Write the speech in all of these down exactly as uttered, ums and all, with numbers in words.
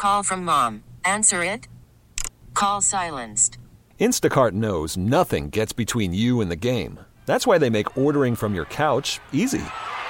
Call from mom. Answer it. Call silenced. Instacart knows nothing gets between you and the game. That's why they make ordering from your couch easy.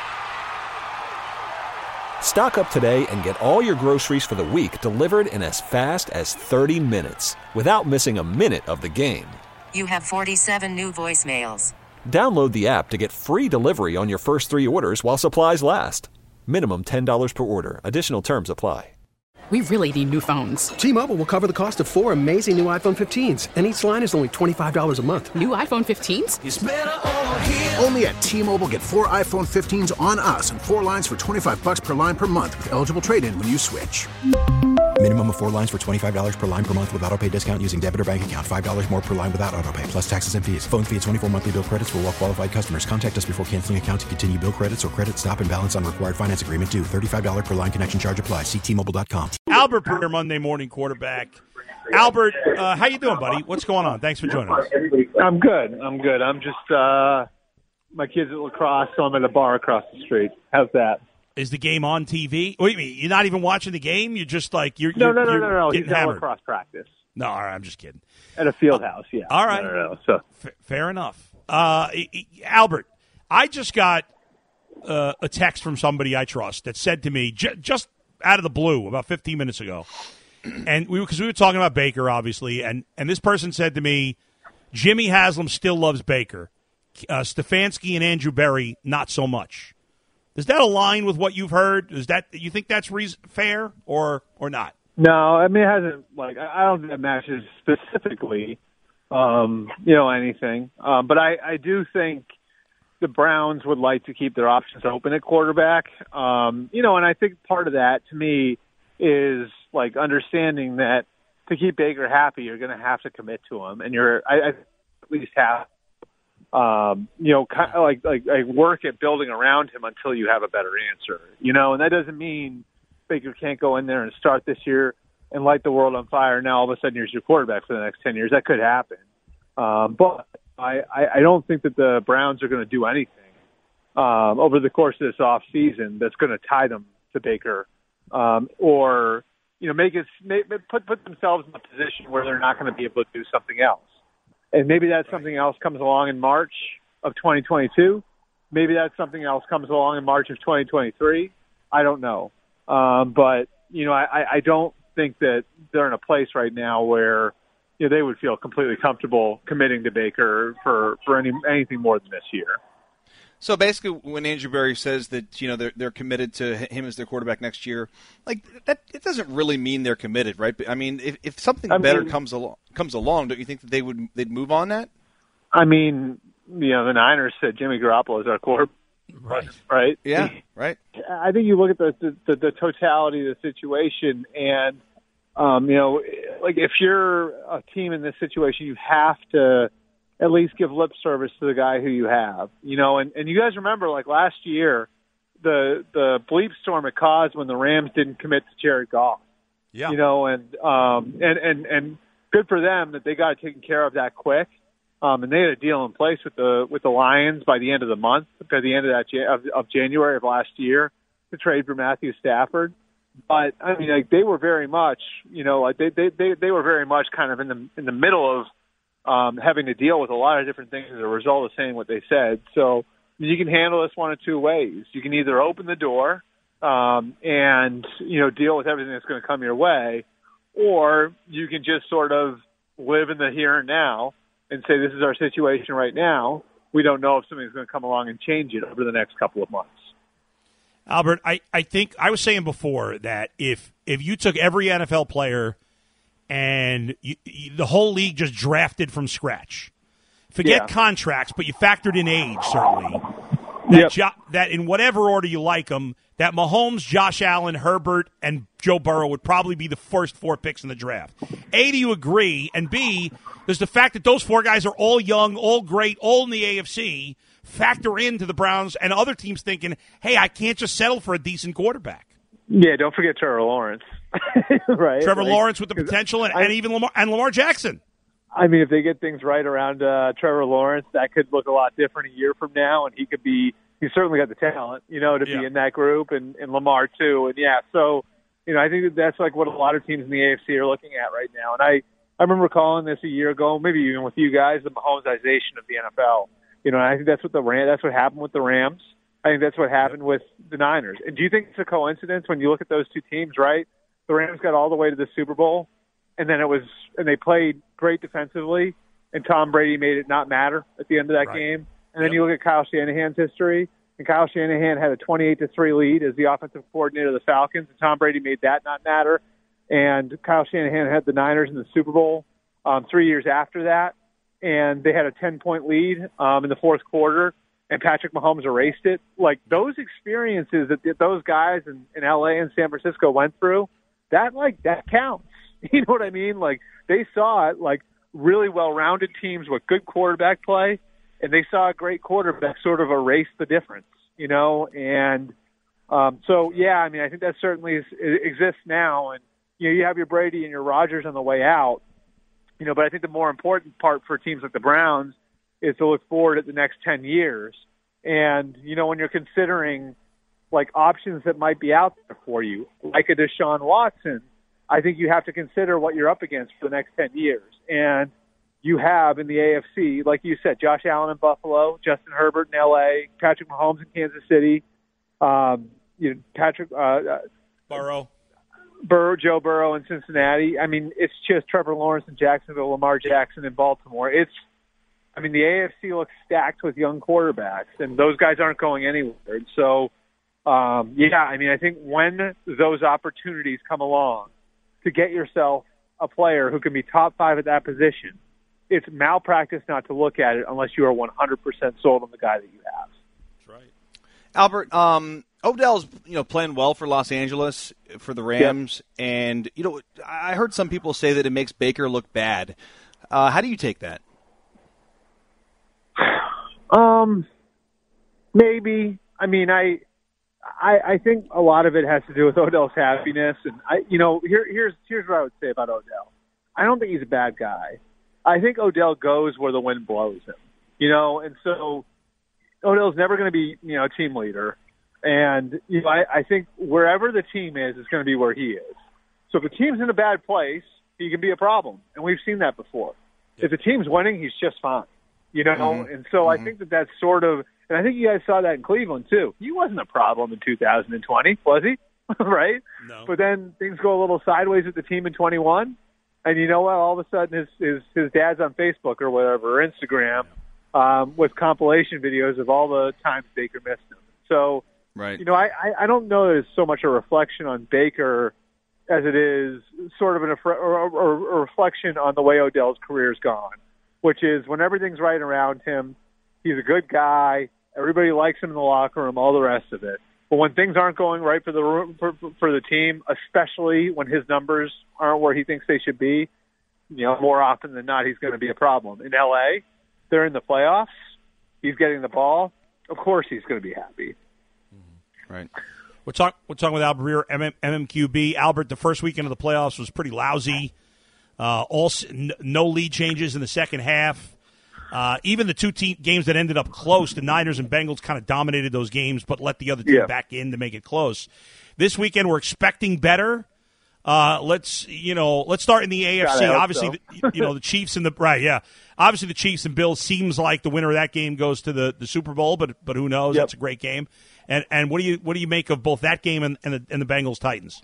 Stock up today and get all your groceries for the week delivered in as fast as thirty minutes without missing a minute of the game. You have forty-seven new voicemails. Download the app to get free delivery on your first three orders while supplies last. Minimum ten dollars per order. Additional terms apply. We really need new phones. T-Mobile will cover the cost of four amazing new iPhone fifteens, and each line is only twenty-five dollars a month. New iPhone fifteens? It's better over here. Only at T-Mobile, get four iPhone fifteens on us and four lines for twenty-five bucks per line per month with eligible trade-in when you switch. Minimum of four lines for twenty-five dollars per line per month with autopay discount using debit or bank account. five dollars more per line without autopay, plus taxes and fees. Phone fee at twenty-four monthly bill credits for well-qualified customers. Contact us before canceling account to continue bill credits or credit stop and balance on required finance agreement due. thirty-five dollars per line connection charge applies. See T Mobile dot com. Albert Breer, Monday morning quarterback. Albert, uh, how you doing, buddy? What's going on? Thanks for joining us. I'm good. I'm good. I'm just uh, my kids at lacrosse, so I'm at a bar across the street. How's that? Is the game on T V? Wait, you mean you're not even watching the game? You're just like you're no, you're, no, no, you're no, no. getting He's at hammered. lacrosse practice. No, all right, I'm just kidding. At a field house, yeah. All right, no, no, no, so F- fair enough. Uh, Albert, I just got uh, a text from somebody I trust that said to me j- just out of the blue about fifteen minutes ago, and we because we were talking about Baker, obviously, and and this person said to me, Jimmy Haslam still loves Baker, uh, Stefanski and Andrew Berry not so much. Does that align with what you've heard? Is that you think that's reason, fair or or not? No, I mean it hasn't. Like I don't think it matches specifically, um, you know, anything. Um, but I, I do think the Browns would like to keep their options open at quarterback. Um, you know, and I think part of that to me is like understanding that to keep Baker happy, you're going to have to commit to him, and you're I, I at least have. Um, you know, kind of like, like like work at building around him until you have a better answer. You know, and that doesn't mean Baker can't go in there and start this year and light the world on fire. And now all of a sudden here's your quarterback for the next ten years. That could happen. Um, but I, I, I don't think that the Browns are going to do anything um, over the course of this off season that's going to tie them to Baker um, or you know make it make, put put themselves in a position where they're not going to be able to do something else. And maybe that something else comes along in March of twenty twenty-two. Maybe that something else comes along in March of twenty twenty-three. I don't know. Um, but, you know, I, I don't think that they're in a place right now where, you know, they would feel completely comfortable committing to Baker for, for any anything more than this year. So basically, when Andrew Berry says that you know they're they're committed to him as their quarterback next year, like that, it doesn't really mean they're committed, right? I mean, if if something I better mean, comes along comes along, don't you think that they would they'd move on that? I mean, you know, the Niners said Jimmy Garoppolo is our quarterback, right? Right? Yeah, right. I think you look at the the, the, the totality of the situation, and um, you know, like if you're a team in this situation, you have to at least give lip service to the guy who you have, you know, and, and you guys remember like last year, the, the bleep storm it caused when the Rams didn't commit to Jared Goff, yeah, you know, and, um, and, and, and good for them that they got it taken care of that quick. Um, and they had a deal in place with the, with the Lions by the end of the month, by the end of that, of, of January of last year to trade for Matthew Stafford. But I mean, like they were very much, you know, like they, they, they, they were very much kind of in the, in the middle of, Um, having to deal with a lot of different things as a result of saying what they said. So you can handle this one of two ways. You can either open the door um, and, you know, deal with everything that's going to come your way, or you can just sort of live in the here and now and say, this is our situation right now. We don't know if something's going to come along and change it over the next couple of months. Albert, I, I think I was saying before that if if you took every N F L player and you, you, the whole league just drafted from scratch. Forget yeah. contracts, but you factored in age, certainly. That, yep. jo- that in whatever order you like them, that Mahomes, Josh Allen, Herbert, and Joe Burrow would probably be the first four picks in the draft. A, do you agree? And B, there's the fact that those four guys are all young, all great, all in the A F C, factor into the Browns and other teams thinking, hey, I can't just settle for a decent quarterback. Yeah, don't forget Trevor Lawrence. right? Trevor like, Lawrence with the potential, and, I, and even Lamar and Lamar Jackson. I mean, if they get things right around uh, Trevor Lawrence, that could look a lot different a year from now, and he could be – he's certainly got the talent, you know, to yeah. be in that group, and, and Lamar too. And, yeah, so, You know, I think that that's like what a lot of teams in the A F C are looking at right now. And I, I remember calling this a year ago, maybe even with you guys, the Mahomesization of the N F L. You know, and I think that's what the Ram, that's what happened with the Rams. I think that's what happened with the Niners. And do you think it's a coincidence when you look at those two teams, right? The Rams got all the way to the Super Bowl, and then it was, and they played great defensively, and Tom Brady made it not matter at the end of that right. game. And then yep. you look at Kyle Shanahan's history, and Kyle Shanahan had a twenty-eight to three lead as the offensive coordinator of the Falcons, and Tom Brady made that not matter. And Kyle Shanahan had the Niners in the Super Bowl um, three years after that, and they had a ten-point lead um, in the fourth quarter, and Patrick Mahomes erased it. Like, those experiences that those guys in, in L A and San Francisco went through, that, like, that counts. You know what I mean? Like, they saw it, like, really well-rounded teams with good quarterback play, and they saw a great quarterback sort of erase the difference, you know? And um, so, yeah, I mean, I think that certainly is, exists now. And, you know, you have your Brady and your Rodgers on the way out, you know, but I think the more important part for teams like the Browns is to look forward at the next ten years. And, you know, when you're considering, like, options that might be out there for you, like a Deshaun Watson, I think you have to consider what you're up against for the next ten years. And you have in the A F C, like you said, Josh Allen in Buffalo, Justin Herbert in L A, Patrick Mahomes in Kansas City, um, you know, Patrick uh, Burrow. Burrow, Joe Burrow in Cincinnati. I mean, it's just Trevor Lawrence in Jacksonville, Lamar Jackson in Baltimore. It's, I mean, the A F C looks stacked with young quarterbacks, and those guys aren't going anywhere. And so, um, yeah, I mean, I think when those opportunities come along to get yourself a player who can be top five at that position, it's malpractice not to look at it unless you are one hundred percent sold on the guy that you have. That's right. Albert, um, Odell's, you know, playing well for Los Angeles, for the Rams, yep. and, you know, I heard some people say that it makes Baker look bad. Uh, how do you take that? Um, maybe. I mean, I, I, I think a lot of it has to do with Odell's happiness, and I, you know, here, here's here's what I would say about Odell. I don't think he's a bad guy. I think Odell goes where the wind blows him, you know, and so Odell's never going to be, you know, a team leader, and you know, I, I think wherever the team is, is going to be where he is. So if the team's in a bad place, he can be a problem, and we've seen that before. If the team's winning, he's just fine. You know, mm-hmm. and so mm-hmm. I think that that's sort of, and I think you guys saw that in Cleveland too. He wasn't a problem in two thousand twenty, was he? Right? No. But then things go a little sideways with the team in twenty-one, and you know what? All of a sudden his his, his dad's on Facebook or whatever, or Instagram, um, with compilation videos of all the times Baker missed him. So, right. you know, I, I, I don't know that it's so much a reflection on Baker as it is sort of an, or, or, or a reflection on the way Odell's career's gone, which is when everything's right around him, he's a good guy, everybody likes him in the locker room, all the rest of it. But when things aren't going right for the for, for the team, especially when his numbers aren't where he thinks they should be, you know, more often than not, he's going to be a problem. In L A, they're in the playoffs. He's getting the ball. Of course he's going to be happy. Right. We're, talk, we're talking with Albert Breer, M M Q B. Albert, the first weekend of the playoffs was pretty lousy. Uh, all no lead changes in the second half. Uh, even the two team games that ended up close, the Niners and Bengals kind of dominated those games, but let the other team yeah. back in to make it close. This weekend, we're expecting better. Uh, let's you know, let's start in the A F C. Obviously, so. the, you know the Chiefs and the right, yeah. Obviously, the Chiefs and Bills seems like the winner of that game goes to the, the Super Bowl, but but who knows? Yep. That's a great game. And and what do you what do you make of both that game and and the, and the Bengals Titans?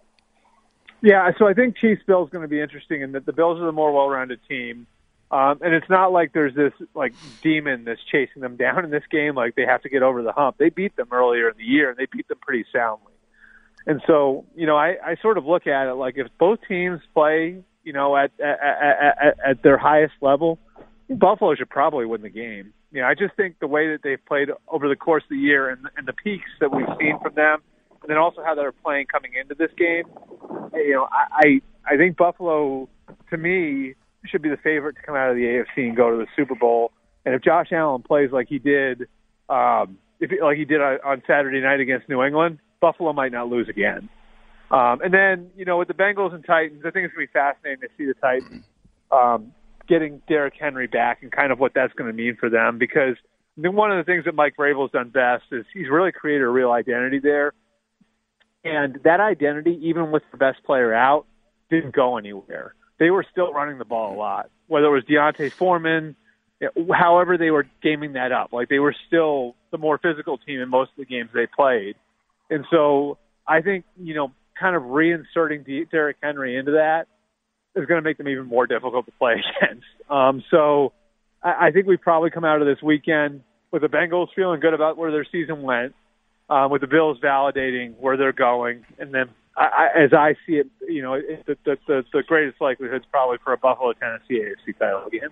Yeah, so I think Chiefs Bills is going to be interesting, in that the Bills are the more well-rounded team, um, and it's not like there's this like demon that's chasing them down in this game. Like they have to get over the hump. They beat them earlier in the year, and they beat them pretty soundly. And so, you know, I, I sort of look at it like if both teams play, you know, at at, at, at their highest level, Buffalo should probably win the game. You know, I just think the way that they've played over the course of the year and, and the peaks that we've seen from them, and then also how they're playing coming into this game, you know, I, I I think Buffalo, to me, should be the favorite to come out of the A F C and go to the Super Bowl. And if Josh Allen plays like he did, um, if like he did on Saturday night against New England, Buffalo might not lose again. Um, and then, you know, with the Bengals and Titans, I think it's going to be fascinating to see the Titans um, getting Derrick Henry back and kind of what that's going to mean for them. Because I think one of the things that Mike Vrabel's done best is he's really created a real identity there. And that identity, even with the best player out, didn't go anywhere. They were still running the ball a lot, whether it was Deontay Foreman, however they were gaming that up. Like, they were still the more physical team in most of the games they played. And so I think, you know, kind of reinserting De- Derrick Henry into that is going to make them even more difficult to play against. Um, so I, I think we probably come out of this weekend with the Bengals feeling good about where their season went, uh, with the Bills validating where they're going, and then I, I, as I see it, you know, it, the, the, the, the greatest likelihood is probably for a Buffalo Tennessee A F C title game.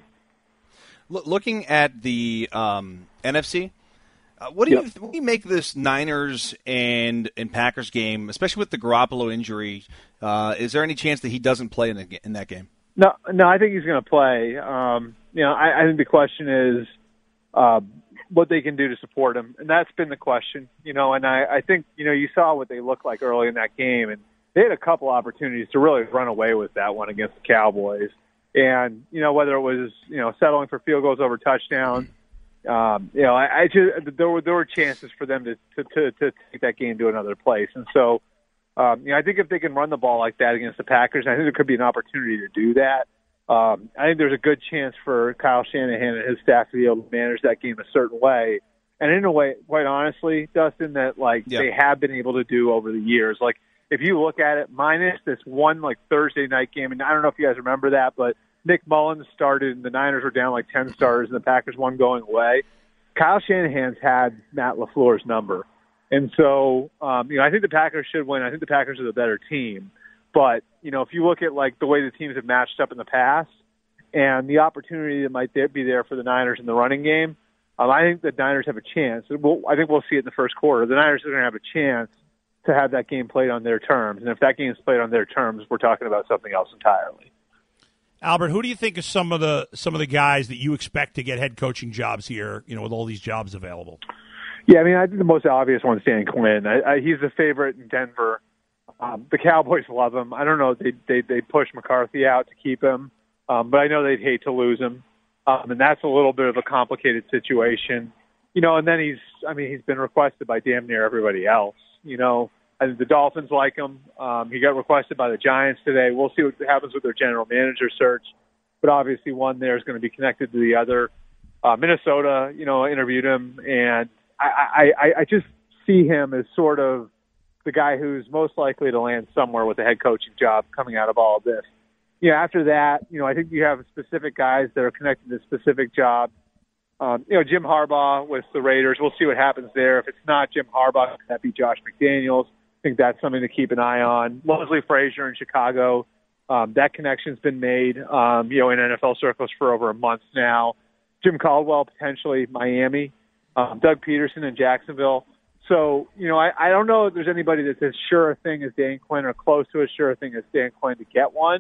Looking at the um, N F C, uh, what do yep. you what do you make this Niners and and Packers game, especially with the Garoppolo injury? Uh, is there any chance that he doesn't play in, the, in that game? No, no, I think he's going to play. Um, you know, I, I think the question is uh, what they can do to support him, and that's been the question. You know, and I, I think you know you saw what they looked like early in that game, and they had a couple opportunities to really run away with that one against the Cowboys. And, you know, whether it was, you know, settling for field goals over touchdowns, um, you know, I, I just, there were, there were chances for them to, to, to, to take that game to another place. And so, um, you know, I think if they can run the ball like that against the Packers, I think there could be an opportunity to do that. Um, I think there's a good chance for Kyle Shanahan and his staff to be able to manage that game a certain way. And in a way, quite honestly, Dustin, that, like, yeah. they have been able to do over the years. Like, if you look at it, minus this one, like, Thursday night game, and I don't know if you guys remember that, but Nick Mullins started, and the Niners were down like ten stars, and the Packers won going away. Kyle Shanahan's had Matt LaFleur's number. And so, um, you know, I think the Packers should win. I think the Packers are the better team. But, you know, if you look at, like, the way the teams have matched up in the past and the opportunity that might there, be there for the Niners in the running game, um, I think the Niners have a chance. We'll, I think we'll see it in the first quarter. The Niners are going to have a chance to have that game played on their terms. And if that game is played on their terms, we're talking about something else entirely. Albert, who do you think is some of the some of the guys that you expect to get head coaching jobs here, you know, with all these jobs available? Yeah, I mean, I think the most obvious one is Dan Quinn. I, I, he's the favorite in Denver. Um, the Cowboys love him. I don't know if they they they push McCarthy out to keep him, um, but I know they'd hate to lose him, um, and that's a little bit of a complicated situation, you know. And then he's, I mean, he's been requested by damn near everybody else, you know. I think the Dolphins like him. Um, he got requested by the Giants today. We'll see what happens with their general manager search. But obviously one there is going to be connected to the other. Uh, Minnesota, you know, interviewed him. And I, I, I just see him as sort of the guy who's most likely to land somewhere with a head coaching job coming out of all of this. You know, after that, you know, I think you have specific guys that are connected to specific jobs. Um, you know, Jim Harbaugh with the Raiders. We'll see what happens there. If it's not Jim Harbaugh, could that be Josh McDaniels? I think that's something to keep an eye on. Leslie Frazier in Chicago, um, that connection's been made, um, you know, in N F L circles for over a month now. Jim Caldwell, potentially Miami. Um, Doug Peterson in Jacksonville. So, you know, I, I don't know if there's anybody that's as sure a thing as Dan Quinn or close to as sure a thing as Dan Quinn to get one.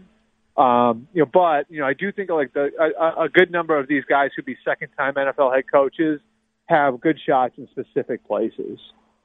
Um, you know, but, you know, I do think like the, a, a good number of these guys who'd be second-time N F L head coaches have good shots in specific places.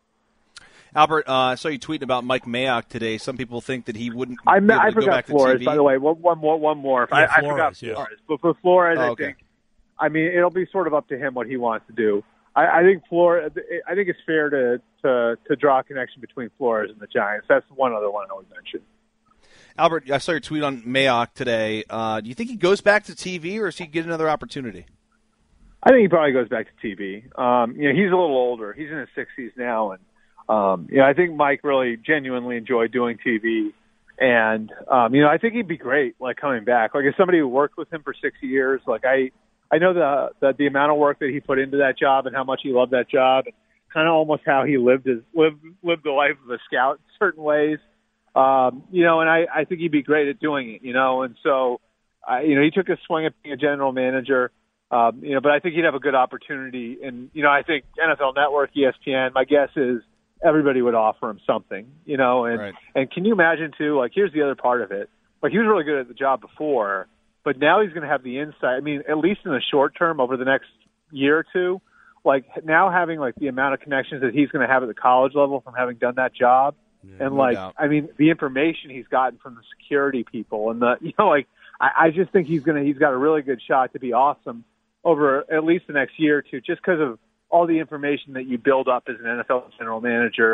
Albert, uh, I saw you tweeting about Mike Mayock today. Some people think that he wouldn't I, be able I to forgot go back Flores, to T V. by the way. One, one more. One more. Yeah, I, Flores, I forgot yeah. Flores. But for Flores, oh, I okay. think, I mean, it'll be sort of up to him what he wants to do. I, I think Flores, I think it's fair to, to, to draw a connection between Flores and the Giants. That's one other one I would mention. Albert, I saw your tweet on Mayock today. Uh, do you think he goes back to T V, or does he get another opportunity? I think he probably goes back to T V. Um, you know, he's a little older. He's in his sixties now, and um, you know, I think Mike really genuinely enjoyed doing T V. And um, you know, I think he'd be great, like coming back. Like as somebody who worked with him for six years, like I, I know the the, the amount of work that he put into that job and how much he loved that job, and kind of almost how he lived his lived lived the life of a scout in certain ways. Um, you know, and I, I think he'd be great at doing it. You know, and so, I, you know, he took a swing at being a general manager. Um, you know, but I think he'd have a good opportunity. And, you know, I think N F L Network, E S P N, my guess is everybody would offer him something, you know, and, right. and can you imagine too, like, here's the other part of it. Like he was really good at the job before, but now he's going to have the insight. I mean, at least in the short term over the next year or two, like now having like the amount of connections that he's going to have at the college level from having done that job. Yeah, and no like, doubt. I mean, the information he's gotten from the security people and the, you know, like, I, I just think he's going to, he's got a really good shot to be awesome over at least the next year or two, just because of all the information that you build up as an N F L general manager,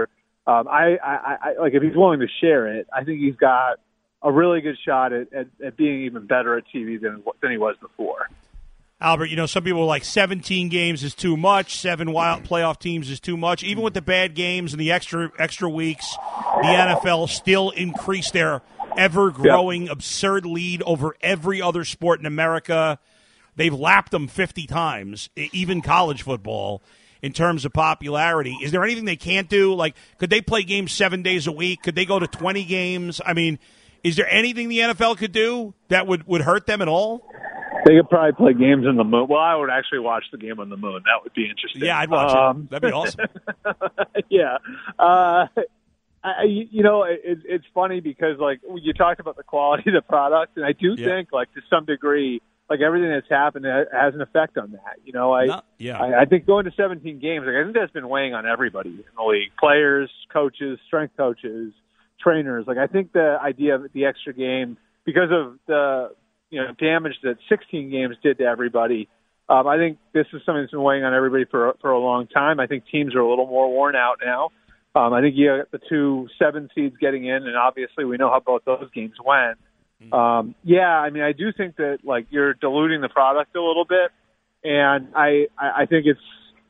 Um, I, I, I like if he's willing to share it, I think he's got a really good shot at, at, at being even better at T V than than he was before. Albert, you know, some people are like seventeen games is too much, seven wild playoff teams is too much. Even with the bad games and the extra extra weeks, the N F L still increased their ever-growing, yep. absurd lead over every other sport in America. They've lapped them fifty times, even college football, in terms of popularity. Is there anything they can't do? Like, could they play games seven days a week? Could they go to twenty games? I mean, is there anything the N F L could do that would, would hurt them at all? They could probably play games on the moon. Well, I would actually watch the game on the moon. That would be interesting. Yeah, I'd watch um, it. That'd be awesome. yeah. Uh, I, you know, it, it's funny because, like, you talked about the quality of the product, and I do yeah. think, like, to some degree, like, everything that's happened has an effect on that. You know, I Not, yeah. I, I think going to seventeen games, like, I think that's been weighing on everybody in the league. Players, coaches, strength coaches, trainers. Like, I think the idea of the extra game, because of the, you know, damage that sixteen games did to everybody, um, I think this is something that's been weighing on everybody for, for a long time. I think teams are a little more worn out now. Um, I think you got the two seven seeds getting in, and obviously we know how both those games went. Um, yeah, I mean, I do think that, like, you're diluting the product a little bit, and I, I, I think it's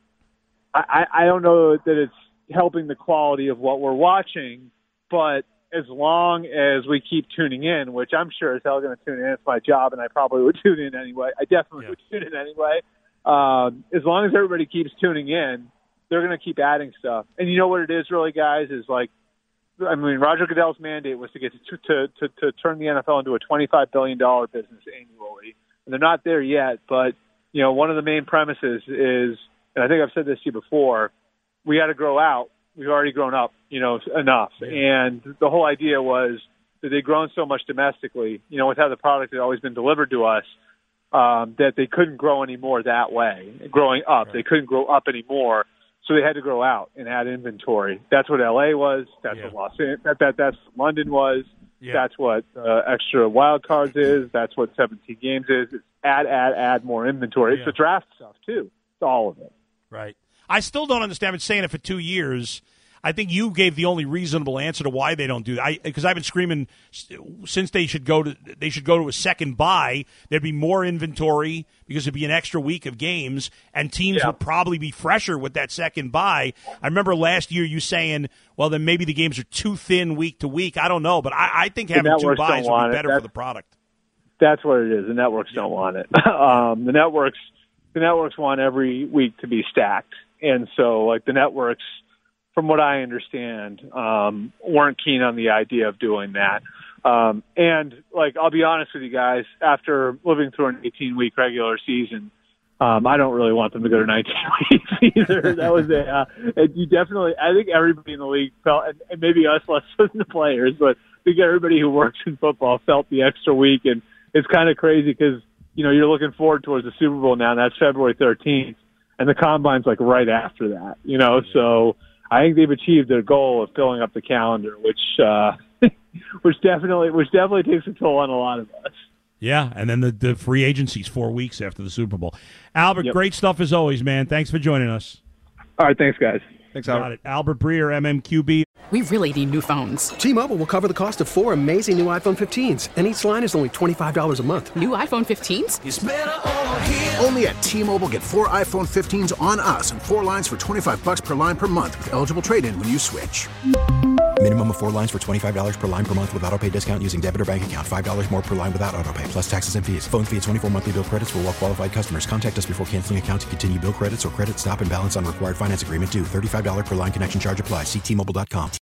I, I don't know that it's helping the quality of what we're watching, but as long as we keep tuning in, which I'm sure as hell going to tune in, it's my job, and I probably would tune in anyway. I definitely yeah. would tune in anyway. Um, as long as everybody keeps tuning in, they're going to keep adding stuff. And you know what it is really, guys, is like, I mean, Roger Goodell's mandate was to get to, to, to, to turn the N F L into a twenty-five billion dollars business annually. And they're not there yet, but, you know, one of the main premises is, and I think I've said this to you before, we got to grow out. We've already grown up, you know, enough. Yeah. And the whole idea was that they'd grown so much domestically, you know, with how the product had always been delivered to us, um, that they couldn't grow anymore that way. Growing up, right. They couldn't grow up anymore. So they had to grow out and add inventory. That's what L A was. That's yeah. what Los Angeles. That, that that's what London was. Yeah. That's what uh, extra wild cards is. That's what seventeen games is. It's add, add, add more inventory. It's yeah. the draft stuff too. It's all of it. Right. I still don't understand. I've been saying it for two years. I think you gave the only reasonable answer to why they don't do that. I because I've been screaming since they should go to they should go to a second bye. There'd be more inventory because it'd be an extra week of games, and teams yeah. would probably be fresher with that second bye. I remember last year you saying, "Well, then maybe the games are too thin week to week." I don't know, but I, I think having two byes would be better for the product. That's what it is. The networks don't want it. um, the networks the networks want every week to be stacked, and so like the networks, from what I understand, um, weren't keen on the idea of doing that. Um, and, like, I'll be honest with you guys, after living through an eighteen-week regular season, um, I don't really want them to go to nineteen weeks either. That was a, uh, and you definitely, I think everybody in the league felt, and, and maybe us less than the players, but I think everybody who works in football felt the extra week. And it's kind of crazy because, you know, you're looking forward towards the Super Bowl now, and that's February thirteenth, and the Combine's, like, right after that, you know, so I think they've achieved their goal of filling up the calendar, which uh, which definitely which definitely takes a toll on a lot of us. Yeah, and then the, the free agency's four weeks after the Super Bowl. Albert, yep. Great stuff as always, man. Thanks for joining us. All right, thanks, guys. Thanks, Albert. Got it. Albert Breer, M M Q B. We really need new phones. T-Mobile will cover the cost of four amazing new iPhone fifteens, and each line is only twenty-five dollars a month. New iPhone fifteens? It's better over here. Only at T-Mobile, get four iPhone fifteens on us and four lines for twenty-five bucks per line per month with eligible trade-in when you switch. Minimum of four lines for twenty-five dollars per line per month with autopay discount using debit or bank account. five dollars more per line without autopay, plus taxes and fees. Phone fee at twenty-four monthly bill credits for well-qualified customers. Contact us before canceling account to continue bill credits or credit stop and balance on required finance agreement due. thirty-five dollars per line connection charge applies. See T Mobile dot com.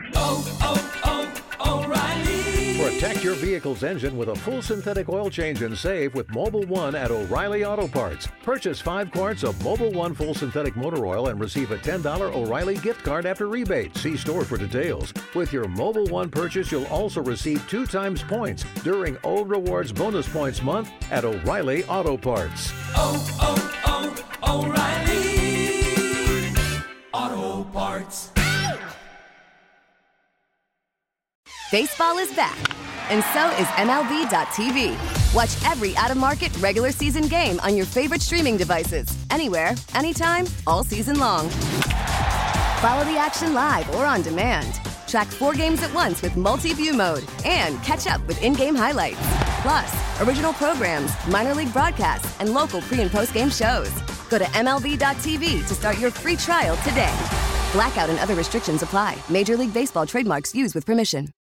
Oh, oh, oh, O'Reilly. Protect your vehicle's engine with a full synthetic oil change and save with Mobil one at O'Reilly Auto Parts. Purchase five quarts of Mobil one full synthetic motor oil and receive a ten dollars O'Reilly gift card after rebate. See store for details. With your Mobil one purchase, you'll also receive two times points during O Rewards Bonus Points Month at O'Reilly Auto Parts. Oh, oh, oh, O'Reilly Auto Parts. Baseball is back, and so is M L B dot T V. Watch every out-of-market regular season game on your favorite streaming devices, anywhere, anytime, all season long. Follow the action live or on demand. Track four games at once with multi-view mode and catch up with in-game highlights. Plus, original programs, minor league broadcasts, and local pre- and post-game shows. Go to M L B dot T V to start your free trial today. Blackout and other restrictions apply. Major League Baseball trademarks used with permission.